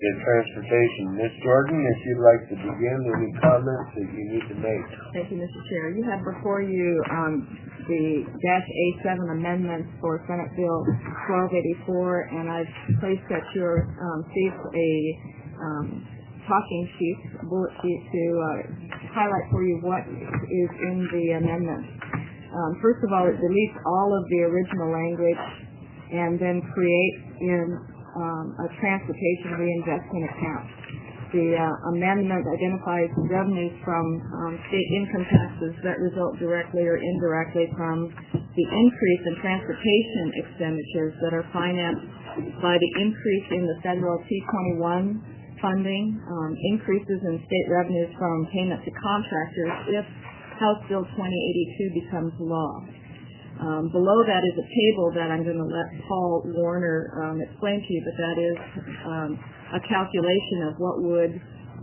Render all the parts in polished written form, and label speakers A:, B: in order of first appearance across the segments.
A: in transportation. Ms. Jordan, if you'd like to begin, any comments that you need to make?
B: Thank you, Mr. Chair. You have before you the -A7 amendments for Senate Bill 1284, and I've placed at your seat a talking sheet, a bullet sheet, to highlight for you what is in the amendment. First of all, it deletes all of the original language and then creates in a transportation reinvestment account. The amendment identifies revenues from state income taxes that result directly or indirectly from the increase in transportation expenditures that are financed by the increase in the federal T21 funding, increases in state revenues from payment to contractors if House Bill 2082 becomes law. Below that is a table that I'm going to let Paul Warner explain to you, but that is a calculation of what would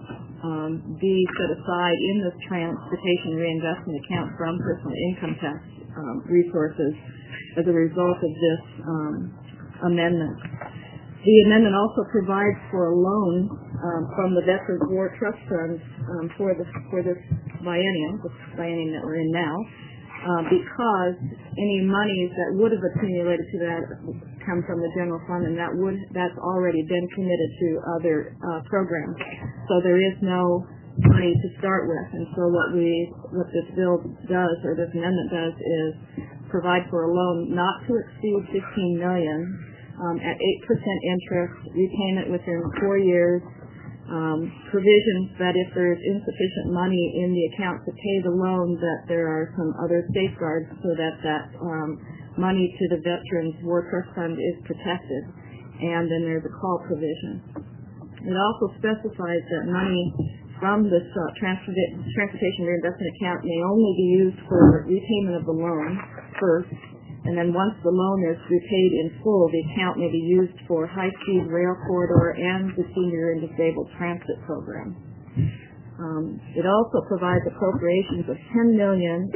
B: be set aside in this transportation reinvestment account from personal income tax resources as a result of this amendment. The amendment also provides for a loan from the Veterans War Trust Fund for this biennium that we're in now, because any monies that would have accumulated to that come from the general fund, and that's already been committed to other programs. So there is no money to start with, and so what this bill does, or this amendment does, is provide for a loan not to exceed $15 million at 8% interest, repayment within 4 years. Provisions that if there's insufficient money in the account to pay the loan, that there are some other safeguards so that money to the Veterans War Trust Fund is protected. And then there's a call provision. It also specifies that money from this transportation reinvestment account may only be used for repayment of the loan first, and then once the loan is repaid in full, the account may be used for high-speed rail corridor and the senior and disabled transit program. It also provides appropriations of $10 million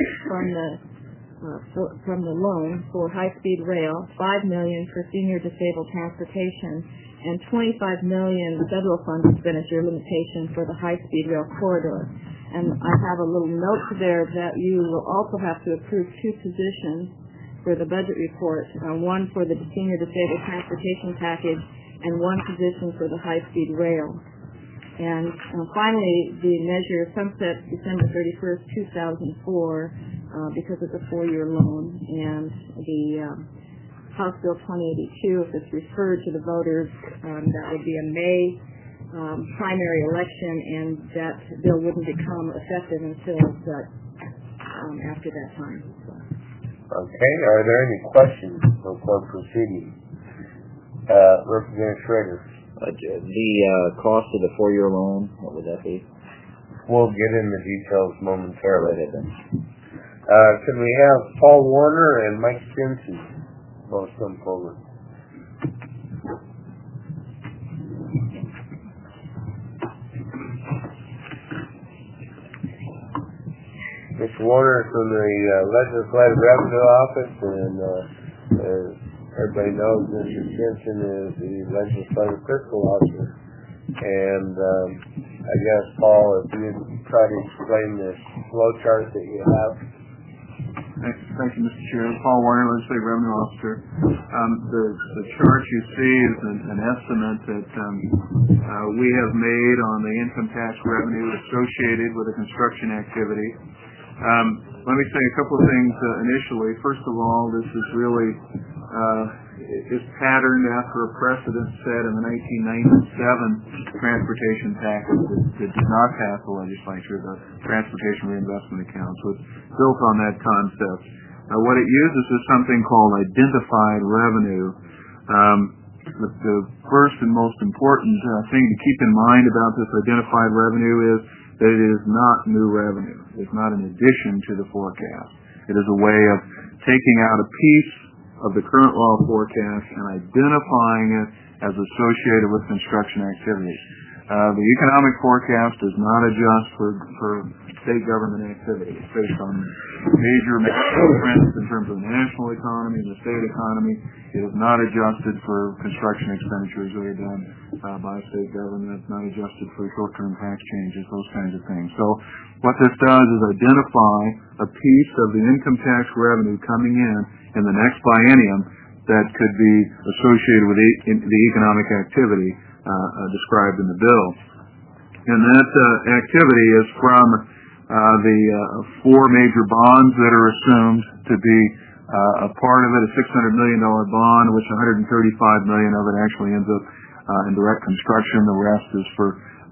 B: from the loan for high-speed rail, $5 million for senior disabled transportation, and $25 million federal fund expenditure limitation for the high-speed rail corridor. And I have a little note there that you will also have to approve 2 positions for the budget report, one for the senior disabled transportation package and one position for the high-speed rail. And finally, the measure sunsets December 31st, 2004 because it's a 4-year loan, and the House Bill 2082, if it's referred to the voters, that would be a May primary election, and that bill wouldn't become effective until after that time. So.
A: Okay, are there any questions before proceeding? Representative Schrader.
C: The cost of the 4-year loan, what would that be?
A: We'll get in the details momentarily. Can we have Paul Warner and Mike Stinson both come forward? Mr. Warner from the Legislative Revenue Office, and everybody knows Mr. Stinson is the Legislative Fiscal Officer. And I guess, Paul, if you'd try to explain this flow chart that you have.
D: Thank you, Mr. Chair. Paul Warner, Legislative Revenue Officer. The chart you see is an estimate that we have made on the income tax revenue associated with the construction activity. Let me say a couple of things initially. First of all, this is really is patterned after a precedent set in the 1997 transportation package that did not pass the legislature, the Transportation Reinvestment Account. So it's built on that concept. What it uses is something called identified revenue. The first and most important thing to keep in mind about this identified revenue is that it is not new revenue. It's not an addition to the forecast. It is a way of taking out a piece of the current law forecast and identifying it as associated with construction activities. The economic forecast does not adjust for state government activity. It's based on major macro trends in terms of the national economy and the state economy. It is not adjusted for construction expenditures that are done by state government. It's not adjusted for short-term tax changes, those kinds of things. So what this does is identify a piece of the income tax revenue coming in the next biennium that could be associated with the economic activity described in the bill. And that activity is from the four major bonds that are assumed to be a part of it, a $600 million bond, which $135 million of it actually ends up in direct construction. The rest is for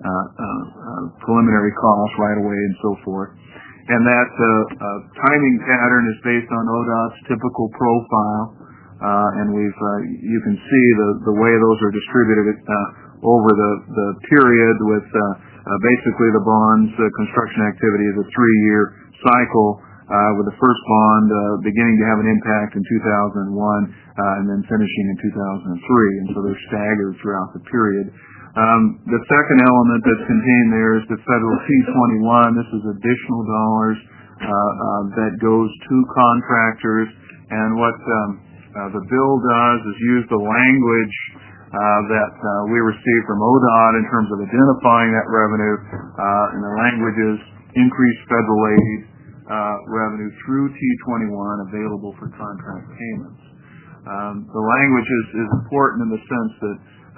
D: preliminary costs right away and so forth. And that timing pattern is based on ODOT's typical profile, and you can see the way those are distributed over the period with basically the bonds construction activity is a 3-year cycle, with the first bond beginning to have an impact in 2001 and then finishing in 2003, and so they're staggered throughout the period. The second element that's contained there is the federal T21. This is additional dollars that goes to contractors, and what the bill does is use the language that we received from ODOT in terms of identifying that revenue, and the language is increased federal aid revenue through T21 available for contract payments. The language is important in the sense that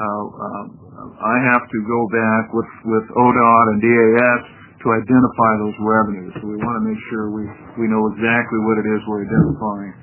D: I have to go back with ODOT and DAS to identify those revenues. So we want to make sure we know exactly what it is we're identifying.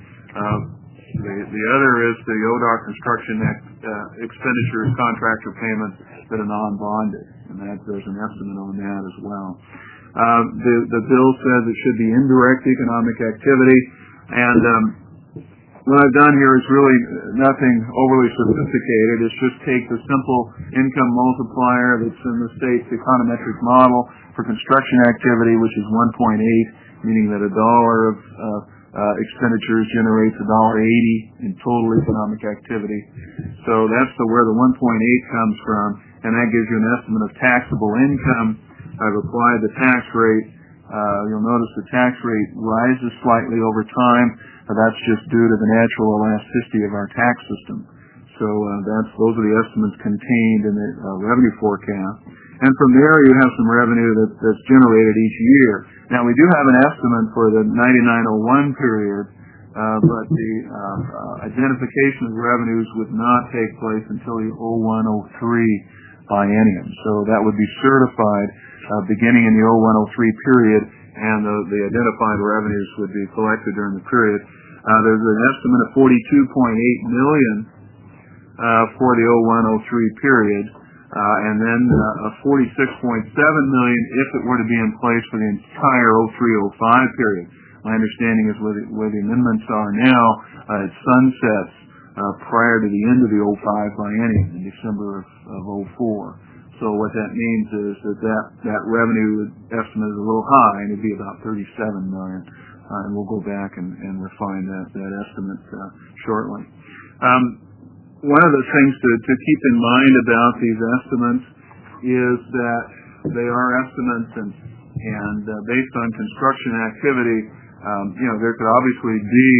D: The other is the ODOT construction expenditures contractor payments that are non-bonded, and there's an estimate on that as well. The bill says it should be indirect economic activity, and what I've done here is really nothing overly sophisticated. It's just take the simple income multiplier that's in the state's econometric model for construction activity, which is 1.8, meaning that $1 of expenditures generates $1.80 in total economic activity. So that's where the 1.8 comes from, and that gives you an estimate of taxable income. I've applied the tax rate. You'll notice the tax rate rises slightly over time. That's just due to the natural elasticity of our tax system. So those are the estimates contained in the revenue forecast. And from there, you have some revenue that's generated each year. Now, we do have an estimate for the 9901 period, but the identification of revenues would not take place until the 0103 biennium. So that would be certified beginning in the 0103 period, and the identified revenues would be collected during the period. There's an estimate of $42.8 million for the 0103 period, and then $46.7 million if it were to be in place for the entire 03-05 period. My understanding is where the amendments are now, it sunsets prior to the end of the 05 biennium in December of 04. So what that means is that revenue estimate is a little high, and it'd be about $37 million. And we'll go back and refine that estimate shortly. One of the things to keep in mind about these estimates is that they are estimates, and based on construction activity, there could obviously be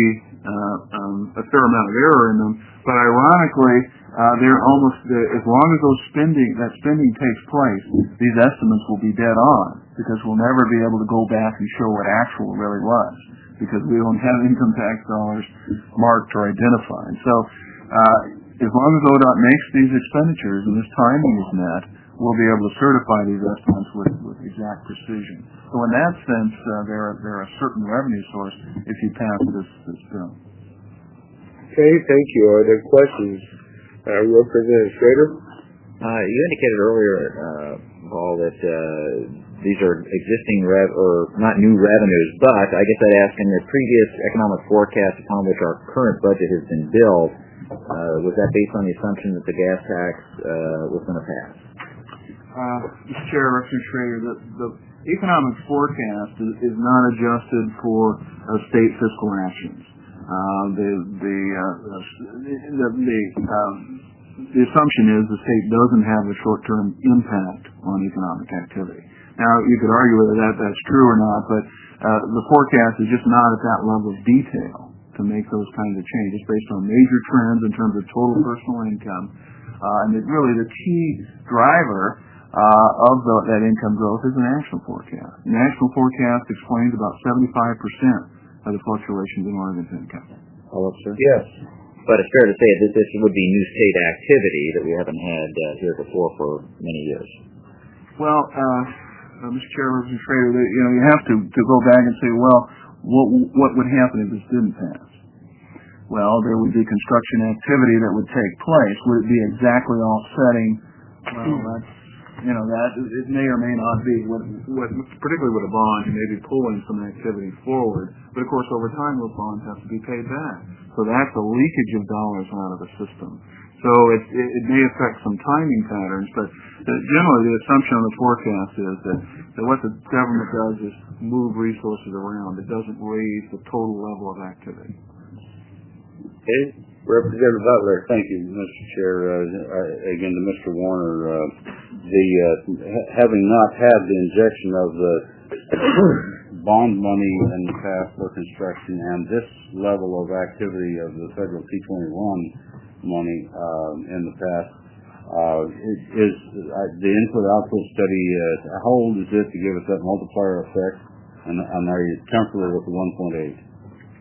D: a fair amount of error in them. But ironically, they're almost as long as that spending takes place, these estimates will be dead on, because we'll never be able to go back and show what actual really was, because we don't have income tax dollars marked or identified. So as long as ODOT makes these expenditures and this timing is met, we'll be able to certify these estimates with exact precision. So in that sense, they're a certain revenue source if you pass this bill.
A: Okay, thank you. Are there questions? Representative Schrader?
C: You indicated earlier, Paul, that these are existing or not new revenues, but I guess I'd ask, in the previous economic forecast upon which our current budget has been built, was that based on the assumption that the gas tax was going to pass?
D: Mr. Chair, Representative Schrader, the economic forecast is not adjusted for state fiscal actions. The assumption is the state doesn't have a short-term impact on economic activity. Now, you could argue whether that's true or not, but the forecast is just not at that level of detail to make those kinds of changes based on major trends in terms of total personal income. And really the key driver of that income growth is the national forecast. The national forecast explains about 75% of the fluctuations in Oregon's income.
C: Hello, sir?
A: Yes.
C: But it's fair to say that this would be new state activity that we haven't had here before for many years.
D: Well, Mr. Chair, Representative Schrader, you have to go back and say, well, what would happen if this didn't pass? Well, there would be construction activity that would take place. Would it be exactly offsetting? Well, that it may or may not be. Particularly with a bond, you may be pulling some activity forward, but of course, over time, those bonds have to be paid back. So that's a leakage of dollars out of the system. So it may affect some timing patterns, but generally the assumption on the forecast is that what the government does is move resources around. It doesn't raise the total level of activity.
A: Okay. Representative Butler.
E: Thank you, Mr. Chair. Again, to Mr. Warner, having not had the injection of the bond money in the past for construction and this level of activity of the federal T-21 money in the past, is the input-output study, how old is it to give us that multiplier effect, and are you comfortable with the 1.8?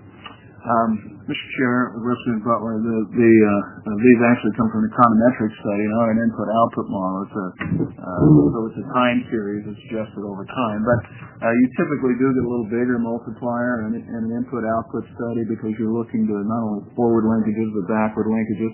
D: Mr. Chair, Representative Butler, these actually come from an econometric study, not an input-output model. So it's a time series that's adjusted over time. But you typically do get a little bigger multiplier in an input-output study because you're looking to not only forward linkages but backward linkages.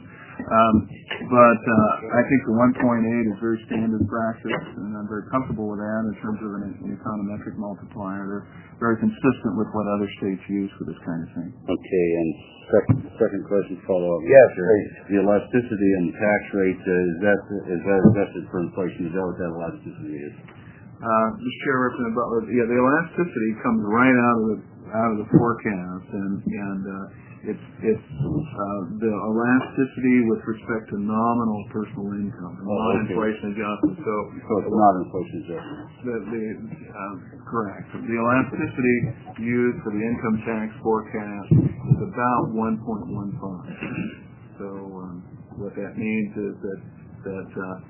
D: But I think the 1.8 is very standard practice, and I'm very comfortable with that in terms of an econometric multiplier. They're very consistent with what other states use for this kind of thing.
E: Okay, and second question follow-up.
A: Yes, please.
E: The elasticity and tax rate, is that adjusted for inflation? Is that what that elasticity is?
D: Mr. Chair, Representative Butler, the elasticity comes right out of the forecast, and it's the elasticity with respect to nominal personal income, non-inflation adjustment. So
E: it's not inflation adjustment.
D: Correct. The elasticity used for the income tax forecast is about 1.15. So what that means is that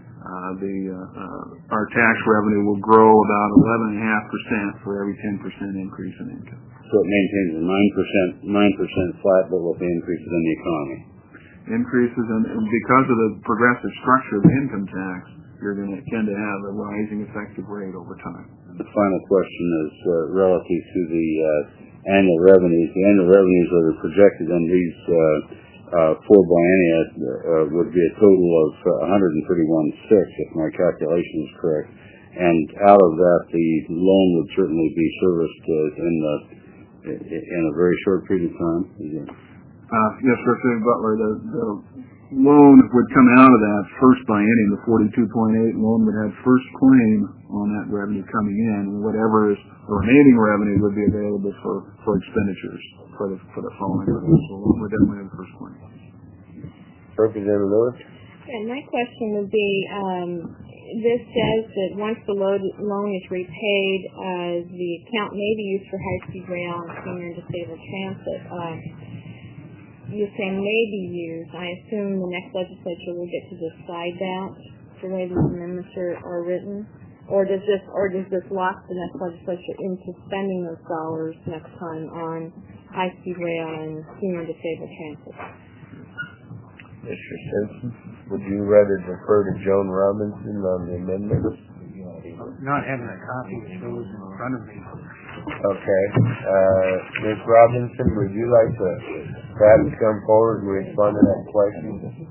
D: our tax revenue will grow about 11.5% for every 10% increase in income.
E: So it maintains a 9% flat, but with the increases in the economy.
D: Increases, and because of the progressive structure of the income tax, you're going to tend to have a rising effective rate over time.
E: The final question is relative to the annual revenues. The annual revenues that are projected in these four biennia would be a total of 131.6, if my calculation is correct. And out of that, the loan would certainly be serviced in a very short period of time.
D: Yes, Representative Butler, the loan would come out of that first biennium, the 42.8 loan would have first claim on that revenue coming in, and whatever is the remaining revenue would be available for expenditures for the following revenue. So we're definitely have the first claim.
A: Representative Lewis.
B: And my question would be, this says that once the loan is repaid, the account may be used for high-speed rail and senior and disabled transit. You say may be used. I assume the next legislature will get to decide that the way these amendments are written, or does this lock the next legislature into spending those dollars next time on high-speed rail and senior and disabled transit?
A: Mr. Simpson, would you rather defer to Joan Robinson on the amendments?
F: Not having a copy of those in front of me.
A: Okay. Ms. Robinson, would you like to perhaps come forward and respond to that question?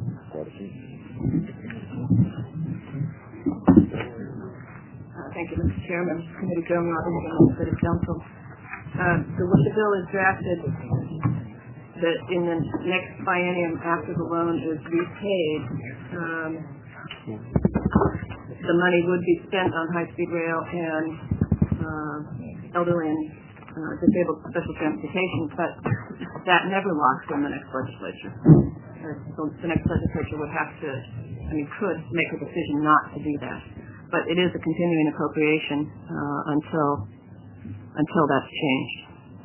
G: Thank you, Mr. Chairman. Committee Joan Robinson, Legislative Council. So what the bill is drafted, that in the next biennium after the loan is repaid, the money would be spent on high-speed rail and elderly and disabled special transportation, but that never locks in the next legislature. So the next legislature would have to, could make a decision not to do that. but it is a continuing appropriation until that's changed.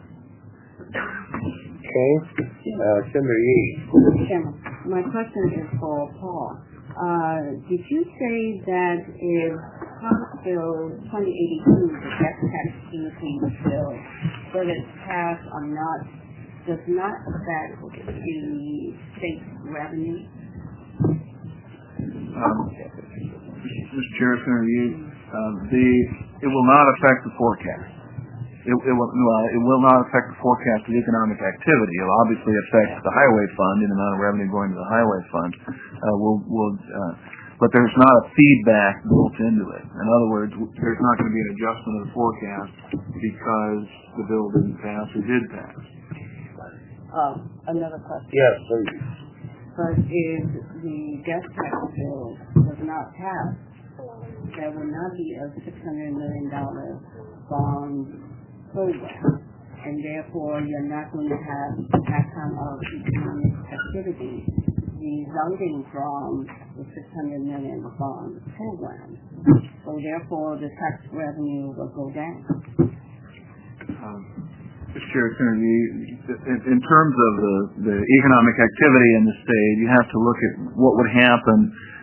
A: Okay. Senator Yee.
H: Mr. Chairman, my question is for Paul. Did you say that if House Bill 2082, the gas tax increase bill, whether it's passed or not, does not affect the state revenue?
D: Mr. Chair, Senator Yee, it will not affect the forecast. It will not affect the forecast of economic activity. It will obviously affect the highway fund and the amount of revenue going to the highway fund. But there's not a feedback built into it. In other words, there's not going to be an adjustment of the forecast because the bill didn't pass or did pass.
H: Another question.
A: Yes, please.
H: But if the gas tax bill does not pass, there will not be a $600 million bond program, and therefore you're not going to have that kind of economic activity resulting from the $600 million bond program. So therefore the tax revenue will go down.
D: Mr. Chair, Senator Yee, in terms of the economic activity in the state, you have to look at what would happen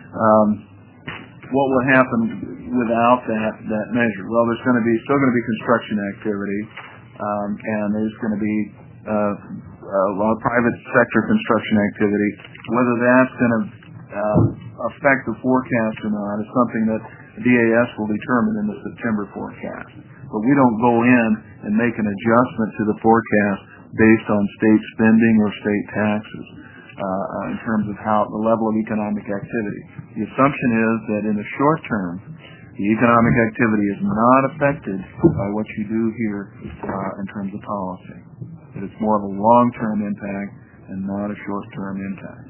D: without that measure. Well, there's still going to be construction activity, and there's going to be a lot of private sector construction activity. Whether that's going to affect the forecast or not is something that DAS will determine in the September forecast. But we don't go in and make an adjustment to the forecast based on state spending or state taxes in terms of how the level of economic activity. The assumption is that in the short term, the economic activity is not affected by what you do here in terms of policy. That it's more of a long-term impact and not a short-term impact.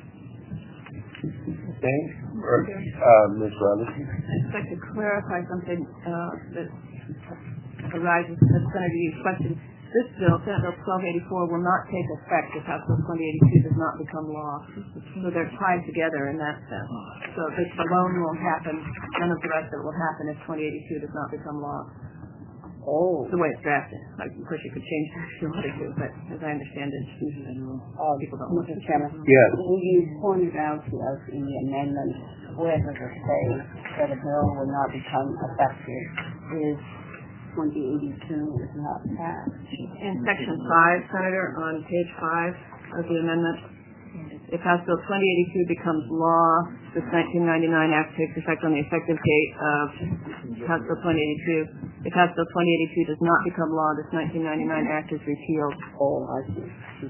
A: Thanks. Ms. Robinson.
G: I'd like to clarify something that arises from Senator Yee's question. This bill, Senate Bill 1284, will not take effect if House Bill 2082 does not become law. So they're tied together in that sense. So this alone won't happen. None of the rest of it will happen if 2082 does not become law.
H: Oh.
G: The way it's drafted. Of course, you could change that if you wanted to, but as I understand it, people don't want
H: Mr.
G: to.
H: Chairman,
A: yes.
H: you pointed out to us in the amendment where does it say that a bill will not become effective if 2082 is not passed?
G: In Section 5, Senator, on page 5 of the amendment, if House Bill 2082 becomes law, this 1999 Act takes effect on the effective date of House Bill 2082. If House Bill 2082 does not become law, this 1999 Act is repealed.
H: Oh, I see.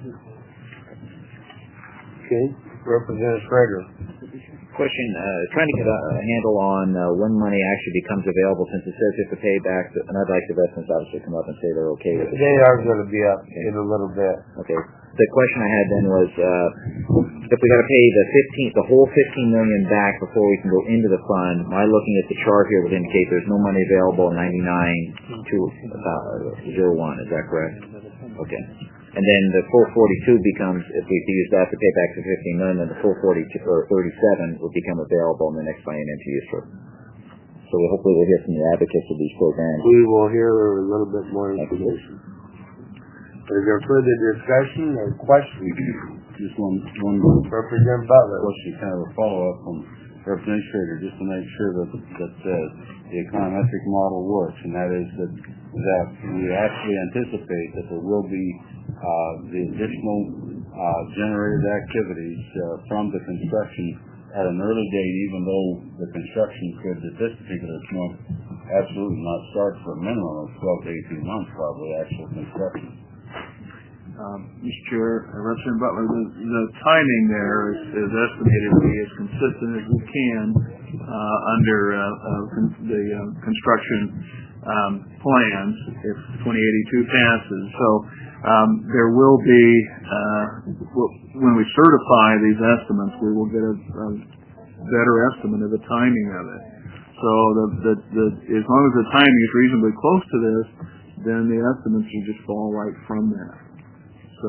A: Okay. Representative Schrader.
C: Question, trying to get a handle on when money actually becomes available, since it says you have to pay back, and I'd like the veterans obviously come up and say they're okay with it.
A: They are going to be up in a little bit.
C: Okay. The question I had then was, if we got to pay the whole $15 million back before we can go into the fund, my looking at the chart here would indicate there's no money available in 99 to 01. Is that correct? Okay. And then the full 42 becomes, if we use that to pay back the $15 million, then the full 42 or 37 will become available in the next biennium to use for. So hopefully we'll get some advocates of these programs.
A: We will hear a little bit more information. Is there further discussion or questions?
E: Just one
A: Representative Butler.
E: question, kind of a follow-up from Representative Schrader, just to make sure that the econometric model works, and that is that we actually anticipate that there will be the additional generated activities from the construction at an early date, even though the construction could, at this particular point, absolutely not start for a minimum of 12 to 18 months, probably, actual construction.
D: Mr. Chair, Representative Butler, the timing there is estimated to be as consistent as we can under the construction plans if 2082 passes. So there will be, when we certify these estimates, we will get a better estimate of the timing of it. So as long as the timing is reasonably close to this, then the estimates will just fall right from that. So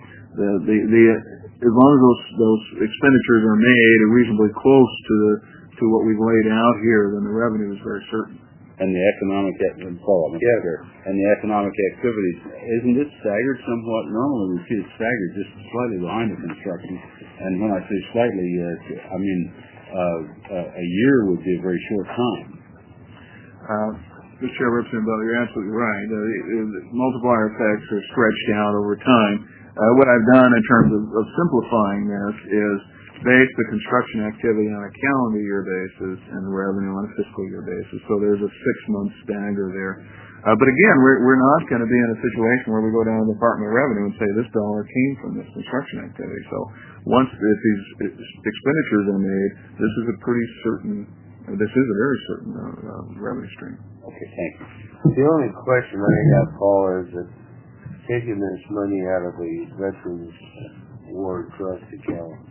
D: as long as those expenditures are made reasonably close to to what we've laid out here, then the revenue is very certain.
E: And the economic and the economic activities, isn't it staggered somewhat? Normally we see it staggered just slightly behind the construction. And when I say slightly, I mean a year would be a very short time.
D: Mr. Chair, Representative Bell, you're absolutely right. The multiplier effects are stretched out over time. What I've done in terms of simplifying this is base the construction activity on a calendar year basis and the revenue on a fiscal year basis. So there's a 6-month stagger there. But again, we're not going to be in a situation where we go down to the Department of Revenue and say this dollar came from this construction activity. So once these expenditures are made, this is a very certain revenue stream.
E: Okay, thank you.
A: The only question I have, Paul, is that taking this money out of the Veterans War Trust account,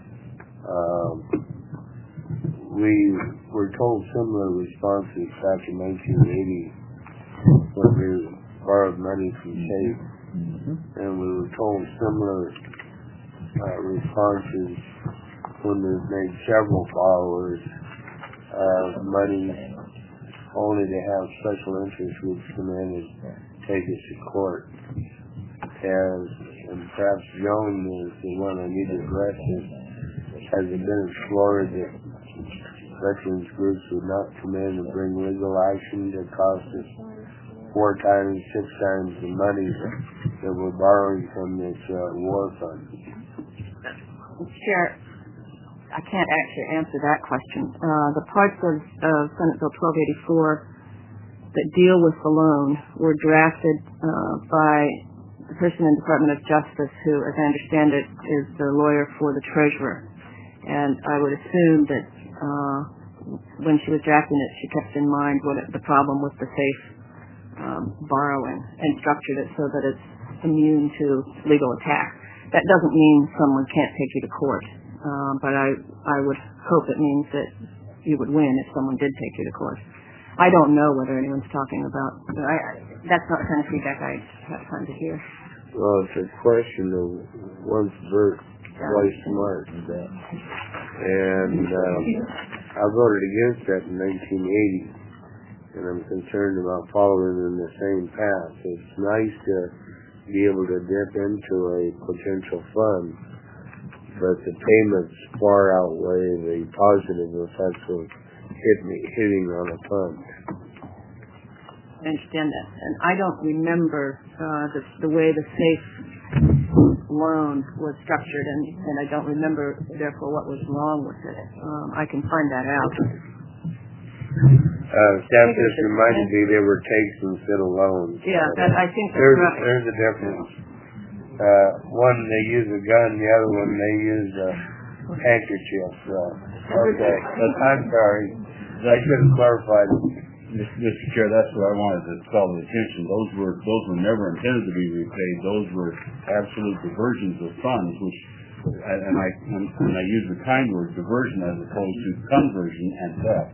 A: we were told similar responses back in 1980 when we borrowed money from SAFE, and we were told similar responses when we've made several borrowers of money only to have special interest groups come in and take us to court. And perhaps Joan is the one I need to address this. Has it been explored that veterans groups would not come in and bring legal action that cost us 4 times, 6 times the money that we're borrowing from this war fund?
G: Chair, I can't actually answer that question. The parts of Senate Bill 1284 that deal with the loan were drafted by the person in the Department of Justice who, as I understand it, is the lawyer for the treasurer. And I would assume that when she was drafting it, she kept in mind the problem with the SAFE borrowing and structured it so that it's immune to legal attack. That doesn't mean someone can't take you to court, but I would hope it means that you would win if someone did take you to court. I don't know whether anyone's talking about. That's not the kind of feedback I have time to hear.
A: Well, it's a question of one's birth. Twice smart. And I voted against that in 1980, and I'm concerned about following in the same path. It's nice to be able to dip into a potential fund, but the payments far outweigh the positive effects of hitting on a fund.
G: I understand that, and I don't remember the way the SAFE loan was structured, and I don't remember, therefore, what was wrong with it. I can find that out.
A: Staff just reminded me they were takes instead of loans.
G: Yeah, I think that's right.
A: There's a difference. One, they use a gun, the other one, they use a handkerchief. Okay, I'm sorry. I should have clarified it.
E: Mr. Chair, that's what I wanted to call the attention. Those were never intended to be repaid. Those were absolute diversions of funds, which, and I use the kind word diversion as opposed to conversion and theft.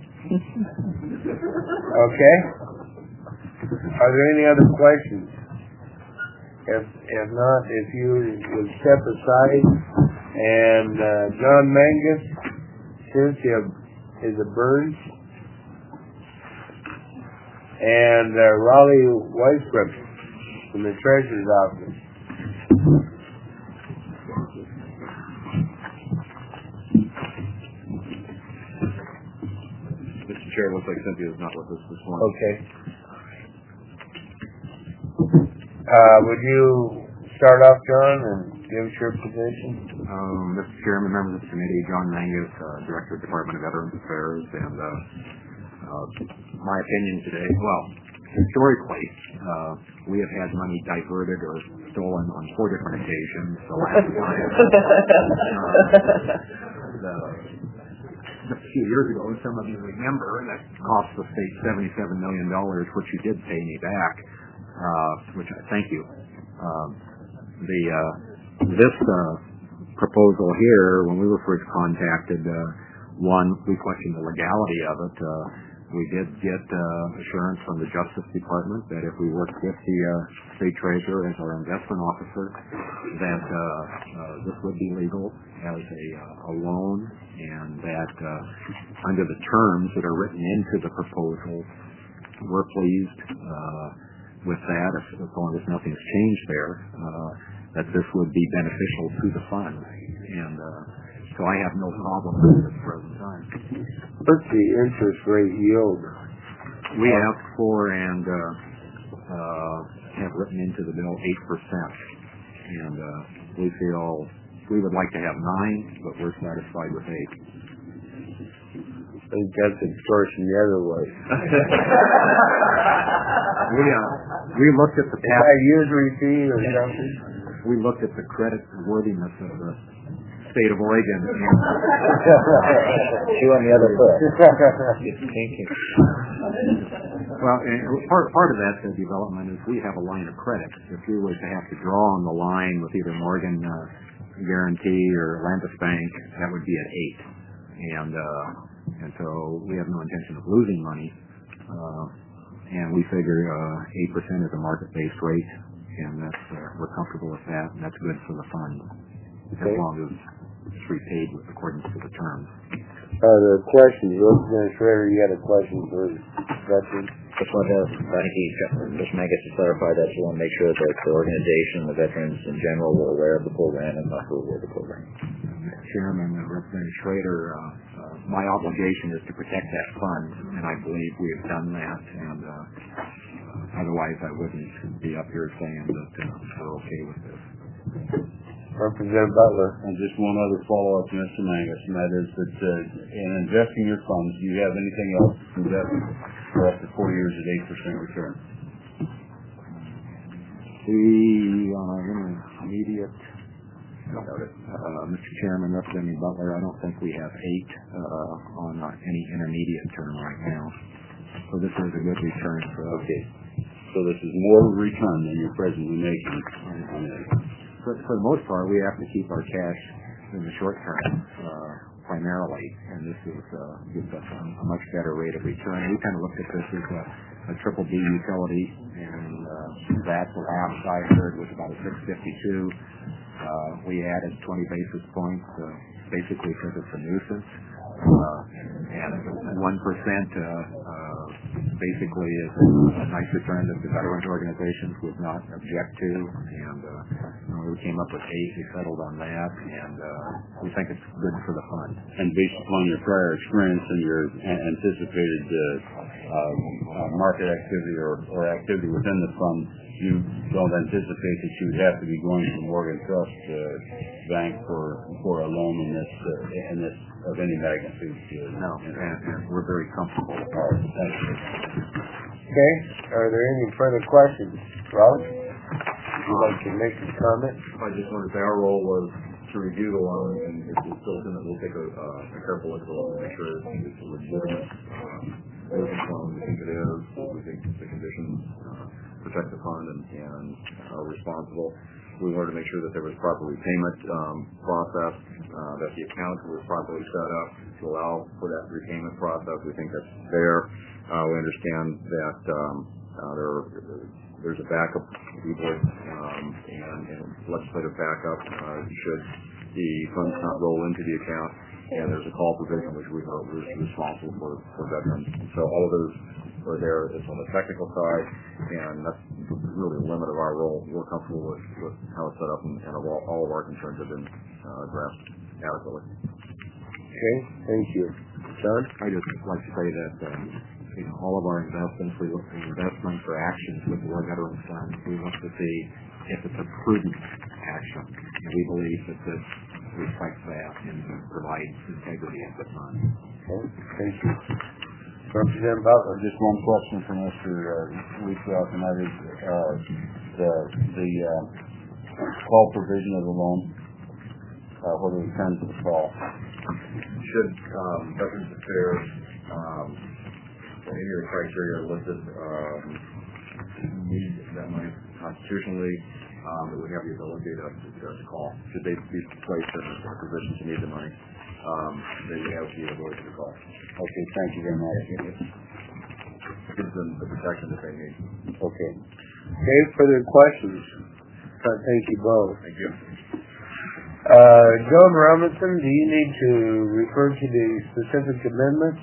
A: Okay. Are there any other questions? If not, if you would step aside, and John Mangus, Cynthia is a Burns, and Raleigh Weisbrooke from the Treasurer's Office.
I: Mr. Chair, it looks like Cynthia is not with us this morning.
A: Okay. Would you start off, John, and give us your position?
I: Mr. Chairman, members of the committee, John Mangus, Director of the Department of Veterans Affairs, and my opinion today, well, historically, we have had money diverted or stolen on 4 different occasions. The last time, a few years ago, some of you remember, that cost the state $77 million, which you did pay me back, which I thank you. This proposal here, when we were first contacted, one, we questioned the legality of it. We did get assurance from the Justice Department that if we worked with the state treasurer as our investment officer, that this would be legal as a loan, and that under the terms that are written into the proposal, we're pleased with that, as long as nothing's changed there, that this would be beneficial to the fund. And so I have no problem with it at the present time.
A: What's the interest rate yield?
I: We asked for and have written into the bill 8%. And we feel we would like to have 9, but we're satisfied with 8.
A: I think that's extortion the other way.
I: We looked at the
A: past. Is that usury fee or something?
I: We looked at the credit worthiness of the state of Oregon.
C: Shoe on the other foot.
I: Well, part of that development is we have a line of credit. If we were to have to draw on the line with either Morgan Guarantee or Atlantis Bank, that would be at 8. And so we have no intention of losing money. And we figure 8% is a market-based rate, and that's we're comfortable with that, and that's good for the fund, as long as it's repaid with accordance to the terms.
A: The questions, Representative Schrader, you had a question for veterans?
C: Just wanted to, I think Mr. Mangus to clarify that you want to make sure that the organization, the veterans in general, were aware of the program and comfortable with the program.
I: Mr. Chairman, Representative Schrader, my obligation is to protect that fund, and I believe we have done that, and otherwise I wouldn't be up here saying that we're okay with this.
A: Representative Butler.
E: And just one other follow-up to Mr. Mangus, and that is that in investing your funds, do you have anything else to invest for up to 4 years at 8% return?
I: Immediate. Mr. Chairman, Representative Butler, I don't think we have 8 on any intermediate term right now. So this is a good return for us.
E: Okay. So this is more return than you're presently making.
I: For the most part, we have to keep our cash in the short term primarily, and this gives us a much better rate of return. We kind of looked at this as a triple B utility, and that last I heard was about a 652. We added 20 basis points, basically because it's a nuisance, and 1% basically is a nice return that the veterans organizations would not object to, and we came up with 8. We settled on that, and we think it's good for the fund.
E: And based upon your prior experience and your anticipated market activity or activity within the fund, you don't anticipate that you would have to be going to Morgan Trust Bank for a loan in this of any magnitude.
I: No, and we're very comfortable.
E: All right, thank you.
A: Okay, are there any further questions? Raleigh, would you like to make a comment?
J: I just wanted to say our role was to review the loan, and if it's still in it, we'll take a careful look at the loan to make sure it's a legitimate loan. We think it is. We think the conditions protect the fund and are responsible. We wanted to make sure that there was proper repayment process, that the account was properly set up to allow for that repayment process. We think that's fair. We understand that there's a backup keyboard and legislative backup should the funds not roll into the account, and there's a call provision which we are responsible for veterans. So all of those are there. It's on the technical side, and that's really the limit of our role. We're comfortable with how it's set up, and all of our concerns have been addressed adequately.
A: Okay, thank you. John?
I: I'd just like to say that all of our investments, we look for investments or actions with the War Veterans Fund. We look to see if it's a prudent action, and we believe that this reflects that and provides integrity of the fund.
A: Okay, thank you. Representative Butler.
E: Just one question for Mr. Wheatfield, and that is the call provision of the loan, what are the terms of the call?
J: Should Veterans Affairs any of the criteria listed need that money constitutionally, that we have the ability to call. Should they be placed in a position to need the money, then we have the ability to call.
E: Okay, thank you very much.
J: gives them the protection that they need.
A: Okay. Okay, further questions? Thank you both.
J: Thank you.
A: Joan Robinson, do you need to refer to the specific amendments?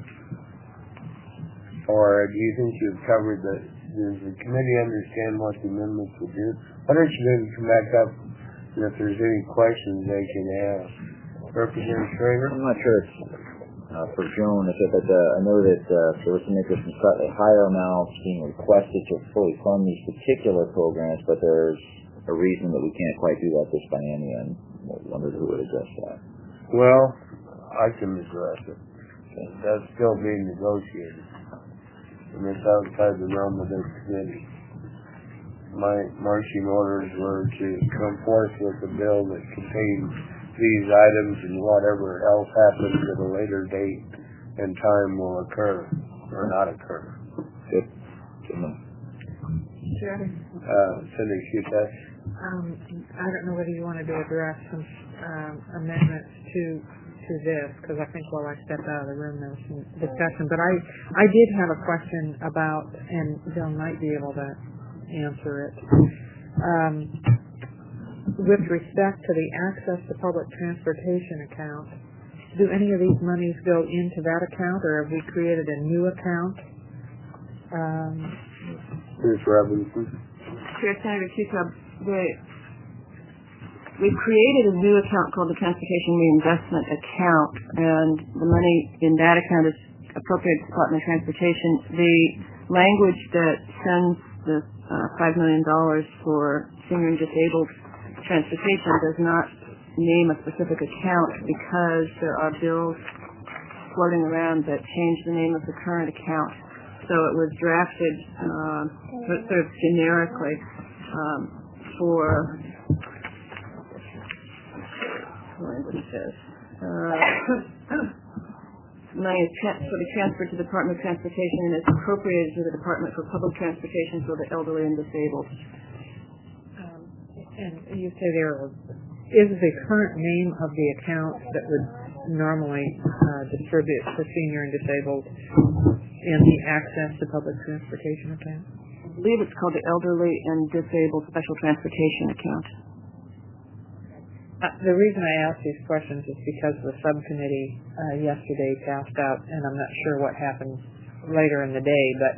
A: Or do you think you've covered the, does the committee understand what the amendments will do? Why don't you maybe come back up, and if there's any questions they can ask. Representative Schrager?
C: I'm not sure it's for Joan, but I know that there was some interest in slightly higher amounts being requested to fully fund these particular programs, but there's a reason that we can't quite do that this biennium. I wondered who would address that.
A: Well, I can address it. That's still being negotiated. And it's outside the realm of this committee. My marching orders were to come forth with a bill that contains these items, and whatever else happens at a later date and time will occur or not occur.
C: Good.
B: Sure.
A: Cindy Kutas.
K: I don't know whether you wanted to address some amendments to this, because I think while I stepped out of the room there was some discussion. But I did have a question about, and Bill might be able to answer it, with respect to the access to public transportation account. Do any of these monies go into that account, or have we created a new account?
A: Ms. Robinson.
G: Chair, Senator Kutab, we've created a new account called the Transportation Reinvestment Account, and the money in that account is appropriated to the Department of Transportation. The language that sends the $5 million for senior and disabled transportation does not name a specific account because there are bills floating around that change the name of the current account. So it was drafted sort of generically for language says money is transferred to the Department of Transportation and is appropriated to the Department for Public Transportation for the elderly and disabled.
K: And you say there is the current name of the account that would normally distribute for senior and disabled in the access to public transportation account?
G: I believe it's called the Elderly and Disabled Special Transportation Account.
K: The reason I ask these questions is because the subcommittee yesterday passed out, and I'm not sure what happened later in the day, but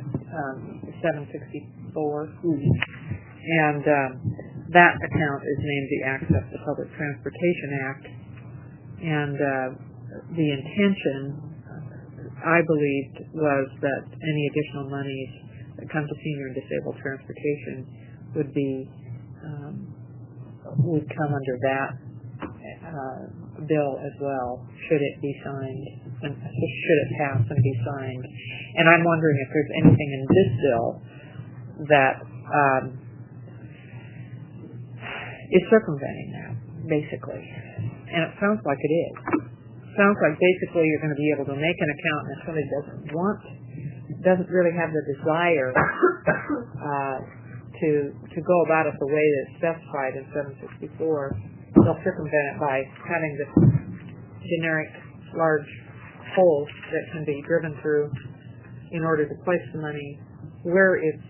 K: 764. And that account is named the Access to Public Transportation Act. And the intention, I believed, was that any additional monies that come to senior and disabled transportation would come under that bill as well, should it be signed, and should it pass and be signed. And I'm wondering if there's anything in this bill that is circumventing that, basically. And it sounds like it is. Sounds like basically you're going to be able to make an account, and if somebody doesn't really have the desire to go about it the way that's specified in 764, they'll circumvent it by having this generic large hole that can be driven through in order to place the money where it's,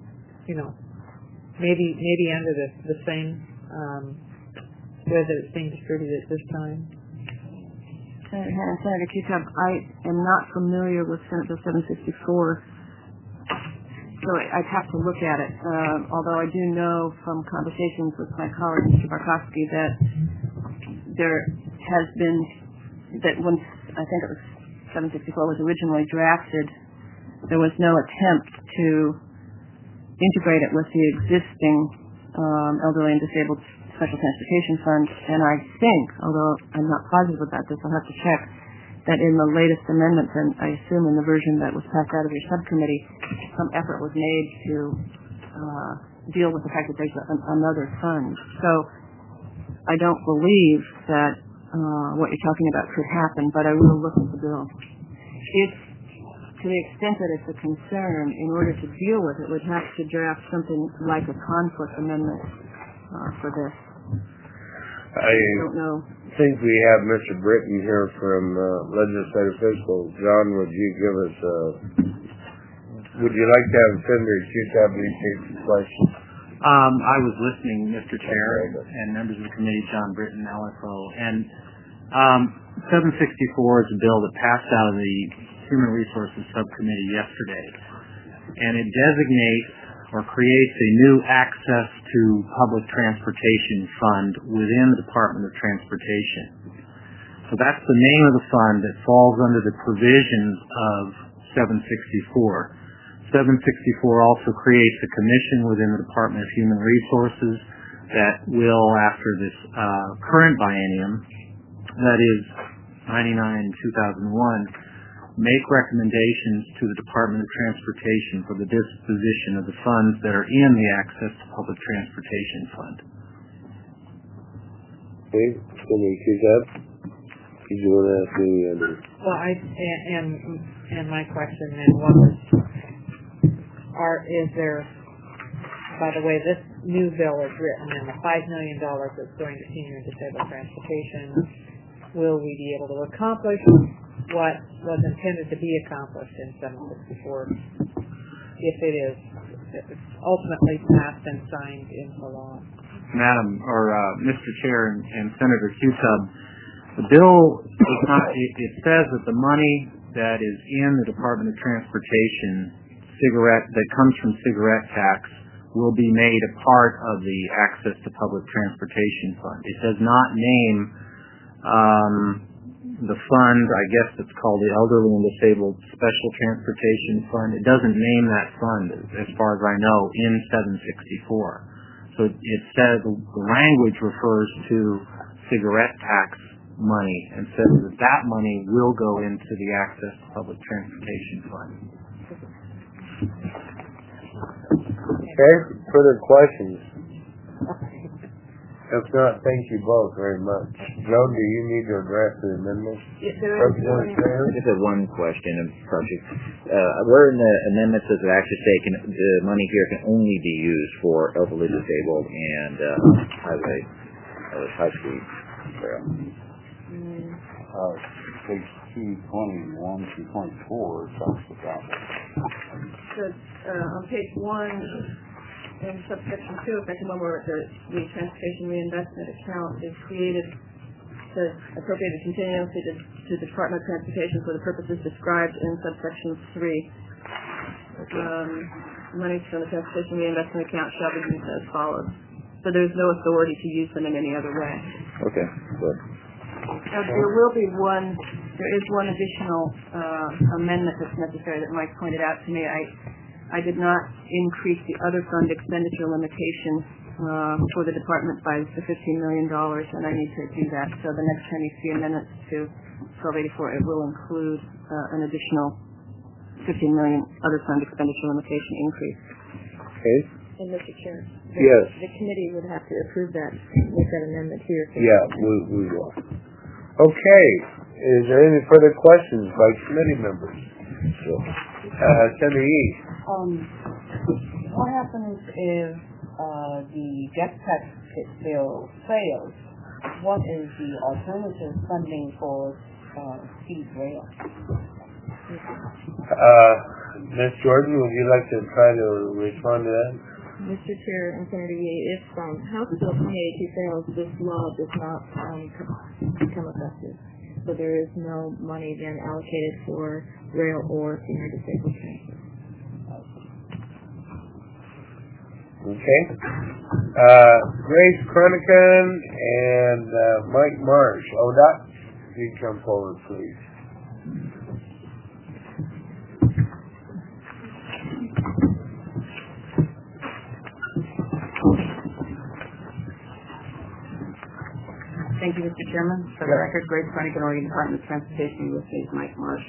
K: maybe under the same way that it's being distributed at this time.
G: Senator Kutab, I am not familiar with Senate Bill 764, so I'd have to look at it. Although I do know from conversations with my colleague, Mr. Barkowski, that there has been, that once, I think it was 764 was originally drafted, there was no attempt to integrate it with the existing elderly and disabled Special Transportation Fund, and I think, although I'm not positive about this, I'll have to check, that in the latest amendments, and I assume in the version that was passed out of your subcommittee, some effort was made to deal with the fact that there's another fund. So I don't believe that what you're talking about could happen, but I will look at the bill. If, to the extent that it's a concern, in order to deal with it, we'd have to draft something like a conflict amendment for this.
A: I
G: don't know.
A: think we have Mr. Britton here from Legislative Fiscal. John, would you give us Would you like to have Senator Q-Tab restate the question?
F: I was listening, Mr. Chair, and members of the committee, John Britton, LFO, and 764 is a bill that passed out of the Human Resources Subcommittee yesterday, and it designates or creates a new Access to Public Transportation Fund within the Department of Transportation. So that's the name of the fund that falls under the provisions of 764. 764 also creates a commission within the Department of Human Resources that will, after this current biennium, that is 99-2001, make recommendations to the Department of Transportation for the disposition of the funds that are in the Access to Public Transportation Fund.
A: Okay, Senator Q-Tab, did you want to ask any other?
K: Well, and my question then was, is there, by the way, this new bill is written, and the $5 million that's going to senior and disabled transportation, will we be able to accomplish what was intended to be accomplished in 764 if it is ultimately passed and signed into law?
F: Madam, or Mr. Chair and Senator Q-Tab, the bill does not, it says that the money that is in the Department of Transportation that comes from cigarette tax will be made a part of the Access to Public Transportation Fund. It does not name the fund, I guess it's called the Elderly and Disabled Special Transportation Fund. It doesn't name that fund, as far as I know, in 764. So it says the language refers to cigarette tax money and says that that money will go into the Access to Public Transportation Fund.
A: Okay, further questions? If not, thank you both very much. Joe, do you need to address the amendment?
G: Yes, there
A: Representative Taylor?
C: I just have one question of project. Where in the amendments does it actually say the money here can only be used for elderly, disabled, and high speed rail?
E: Page 221 to 24 talks about that.
G: So, on page 1, in subsection 2, section 1, where the transportation reinvestment account is created, says appropriated continuously to the Department of Transportation for the purposes described in subsection 3. Monies from the transportation reinvestment account shall be used as follows. So there's no authority to use them in any other way.
C: Okay, good.
G: There is one additional amendment that's necessary that Mike pointed out to me. I did not increase the other fund expenditure limitation for the department by the $15 million, and I need to do that. So the next time you see amendments to 1284, it will include an additional $15 million other fund expenditure limitation increase.
A: Okay.
B: And Mr. Chair,
A: yes.
B: The committee would have to approve that, make that amendment here.
A: Yeah, we will. Okay. Is there any further questions by committee members? Senator Yee.
H: What happens if the gas tax bill fails? What is the alternative funding for speed rail?
A: Ms. Jordan, would you like to try to respond to that?
B: Mr. Chair and Senator Yee, if House Bill 2082 fails, this law does not become effective. So there is no money then allocated for rail or senior disabled transit.
A: Okay. Grace Cronican and Mike Marsh. ODOT, if you come forward, please.
L: Thank you, Mr. Chairman. For the record, Grace Cronican, Oregon Department of Transportation, with me is Mike Marsh.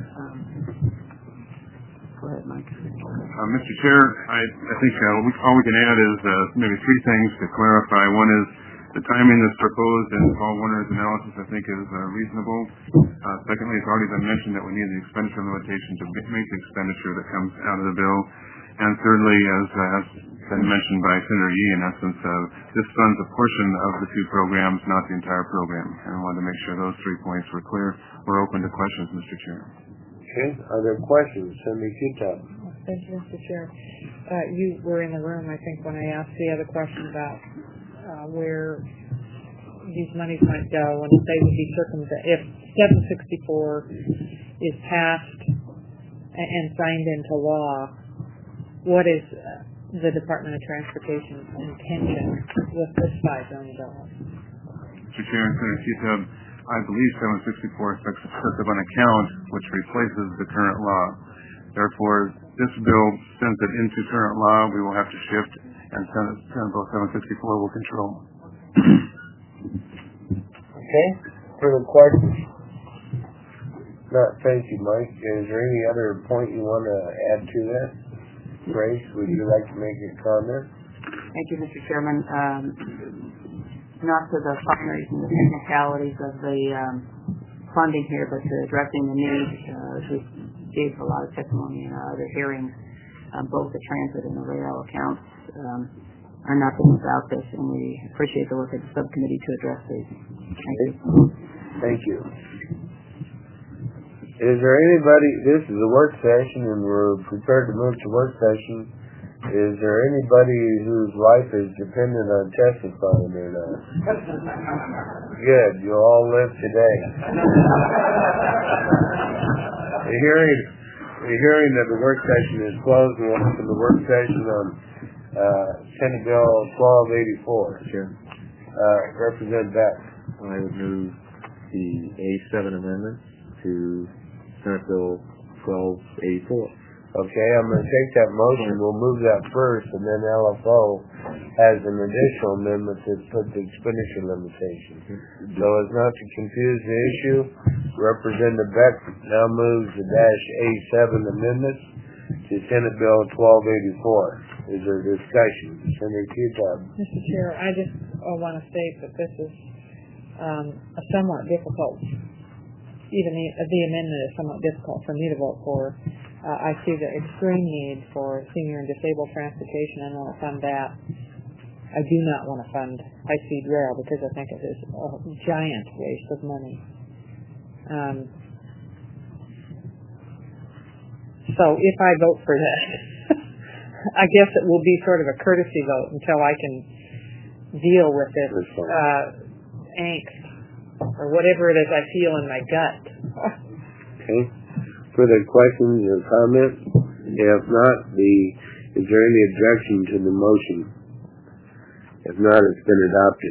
L: Go ahead, Mike.
D: Mr. Chair, I think all we can add is maybe three things to clarify. One is the timing that's proposed in Paul Warner's analysis, I think, is reasonable. Secondly, it's already been mentioned that we need the expenditure limitation to make the expenditure that comes out of the bill. And thirdly, as has been mentioned by Senator Yee, in essence, this funds a portion of the two programs, not the entire program. And I wanted to make sure those 3 points were clear. We're open to questions, Mr. Chair.
A: Okay. Are there questions? Senator Q-Tab.
K: Thank you, Mr. Chair. You were in the room, I think, when I asked the other question about where these monies might go and if they would be if 764 is passed and signed into law, what is the Department of Transportation's intention with this $5 million?
D: Mr. Chair and Senator Keith, I believe 764 sets up an account which replaces the current law. Therefore, this bill sends it into current law. We will have to shift, and Senate Bill 764 will control.
A: Okay. Further questions? Thank you, Mike. Is there any other point you want to add to that? Grace, would you like to make a comment?
L: Thank you, Mr. Chairman. Not to the primaries and the technicalities of the funding here, but to addressing the need, as we gave a lot of testimony in our other hearings, both the transit and the rail accounts are nothing without this, and we appreciate the work of the subcommittee to address these. Thank you.
A: Thank you. Is there anybody, this is a work session and we're prepared to move to work session. Is there anybody whose life is dependent on testifying or not? Good, you'll all live today. The hearing of the work session is closed. We'll open the work session on Senate Bill 1284.
C: Sure.
A: Representative Beck.
C: I would move the A7 amendment to Senate Bill 1284.
A: Okay, I'm going to take that motion. We'll move that first, and then LFO has an additional amendment that puts the expenditure limitation. So as not to confuse the issue, Representative Beck now moves the -A7 amendment to Senate Bill 1284. Is there discussion? Senator Keith.
K: Mr. Chair, I just want to state that this is a somewhat difficult, even the amendment is somewhat difficult for me to vote for. I see the extreme need for senior and disabled transportation and want to fund that. I do not want to fund high-speed rail because I think it is a giant waste of money. So if I vote for that, I guess it will be sort of a courtesy vote until I can deal with this angst or whatever it is I feel in my gut.
A: Okay. Further questions or comments? If not, is there any objection to the motion? If not, it's been adopted.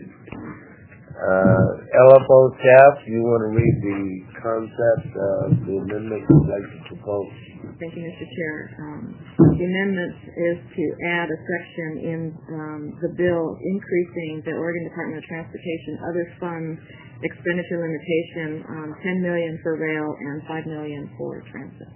A: LFO staff, you want to read the concept of the amendment you'd like to propose?
B: Thank you, Mr. Chair. The amendment is to add a section in the bill increasing the Oregon Department of Transportation other funds expenditure limitation $10 million for rail and $5 million for transit.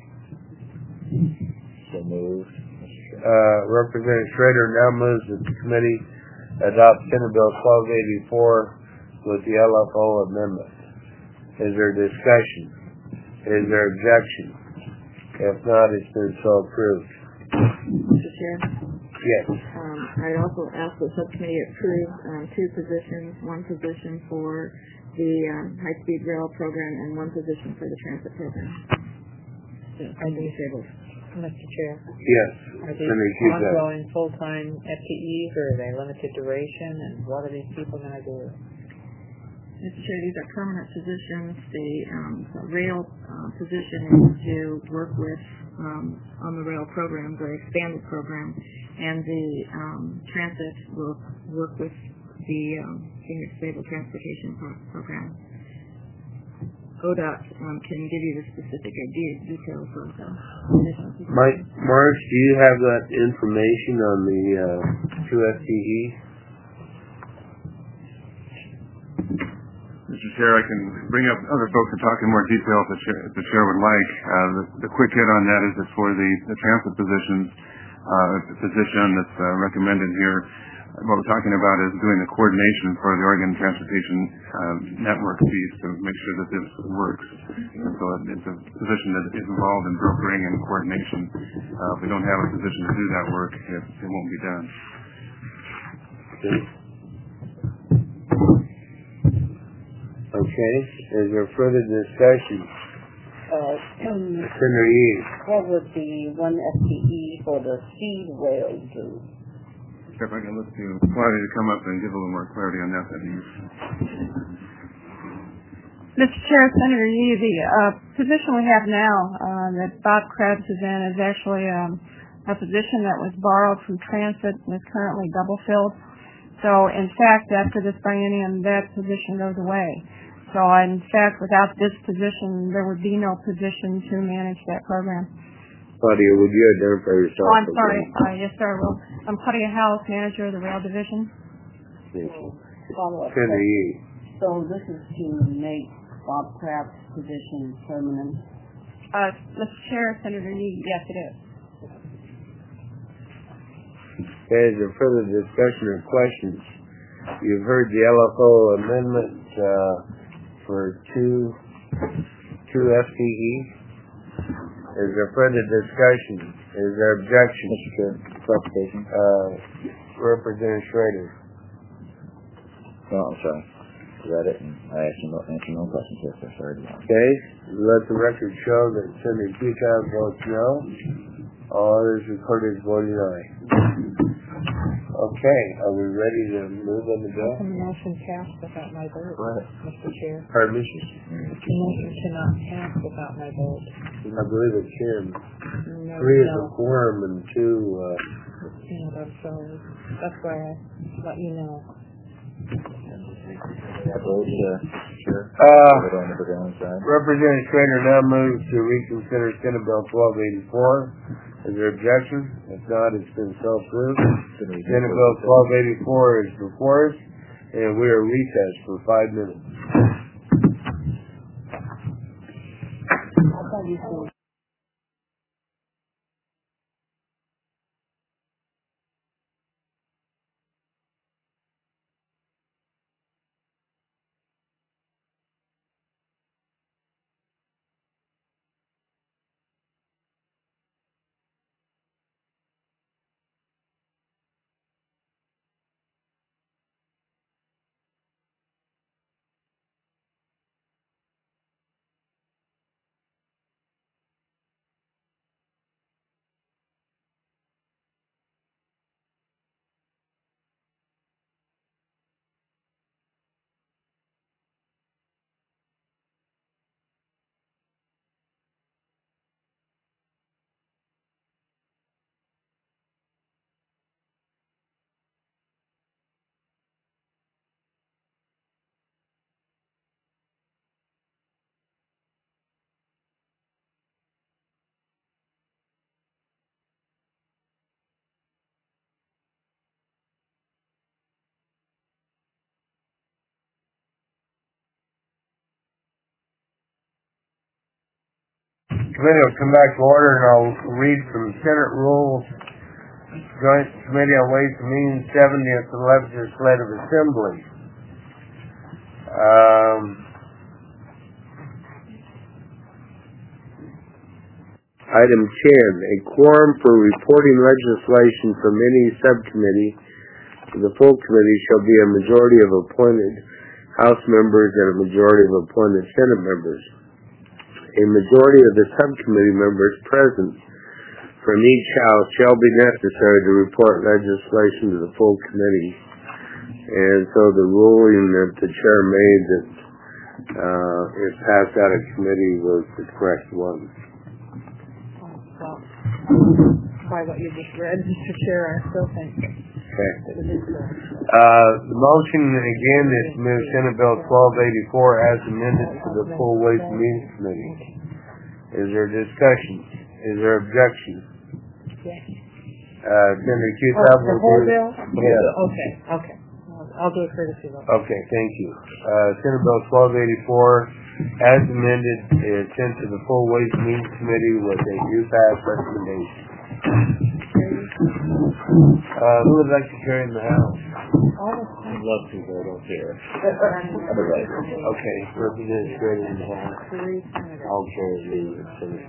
C: So moved.
A: Representative Schrader now moves that the committee adopt Senate Bill 1284 with the LFO amendment. Is there discussion? Is there objection? If not, it's been so approved.
B: Mr. Chair?
A: Yes.
B: I'd also ask the subcommittee approve two positions, one position for the high-speed rail program and one position for the transit program.
K: Are these disabled, Mr. Chair?
A: Yes.
K: Are these ongoing full-time FTEs or are they limited duration, and what are these people going to do?
B: Mr. Chair, these are permanent positions. The rail position is to work with on the rail program, the expanded program, and the transit will work with the Senior Disabled Transportation Program. ODOT can give you the specific details of the positions.
A: Mark, do you have that information on the two FTEs?
D: Mr. Chair, I can bring up other folks to talk in more detail if the chair would like. The quick hit on that is that for the transit position that's recommended here, what we're talking about is doing the coordination for the Oregon Transportation Network piece to make sure that this works. And so it's a position that is involved in brokering and coordination. If we don't have a position to do that work, it won't be done.
A: Okay. Is there further discussion Senator Yee.
H: What would the 1 FTE for the seed well do?
D: If I can look to Claudia to come up and give a little more clarity on that, that'd be useful.
M: Mr. Chair, Senator Yee, the position we have now that Bob Krebs is in is actually a position that was borrowed from Transit and is currently double filled. So, in fact, after this biennium, that position goes away. So, in fact, without this position, there would be no position to manage that program.
A: Claudia, would you identify yourself?
M: Oh, I'm sorry. Yes, sir. Well, I'm Claudia House, manager of the rail division.
A: Thank you.
H: Follow-up
A: Senator Yee.
H: So this is to make Bob Kraft's position permanent?
M: Mr. Chair, Senator Yee, yes, it is.
A: Okay, is there further discussion or questions? You've heard the LFO amendment for two FTE. Is there further discussion? Is there objection?
C: Mr. Chair, clarification.
A: Representative Schrader.
C: Oh, I'm sorry. Read it and I answered no questions here, so sorry.
A: Okay, let the record show that Senator Kukoc votes no. All others recorded as voting aye. Okay, are we ready to move on the bill?
K: The motion passed without my vote, Mr. Chair.
A: Pardon me?
K: The motion cannot pass without my vote.
A: I believe it can.
K: No,
A: 3 is a quorum and 2...
K: so that's why I let you know.
A: Representative Schrader now moves to reconsider Senate Bill 1284. Is there objection? If not, it's been so approved. Senate Bill 1284 is before us, and we are recessed for 5 minutes. Committee will come back to order, and I'll read from Senate Rules, Joint Committee on Ways and Means, 70th Legislative Assembly. Item 10, a quorum for reporting legislation from any subcommittee to the full committee shall be a majority of appointed House members and a majority of appointed Senate members. A majority of the subcommittee members present from each House shall be necessary to report legislation to the full committee. And so the ruling that the chair made that is passed out of committee was the correct one.
K: By what you just read, Mr. Chair, I still think
A: okay. The motion again is to move Senate Bill 1284 as amended to the full Ways and Means Committee. Is there discussion? Is there objection?
K: Yes.
A: Senator Kukoc
K: the whole bill?
A: Yeah.
K: Okay. I'll do a courtesy vote.
A: Okay, thank you. Senate Bill 1284 as amended is sent to the full Ways and Means Committee with a new pass recommendation. Who would like to carry in the House?
C: I'd love to, but I don't care.
A: Okay, Representative Schrader in the House. I'll carry the Senate.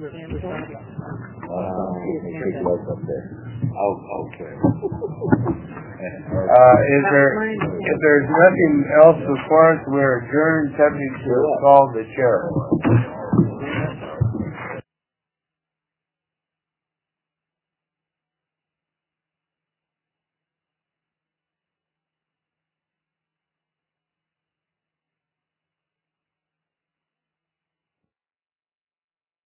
A: Up there. I'll carry. If there's nothing else before us, we're adjourned, subject to call the chair.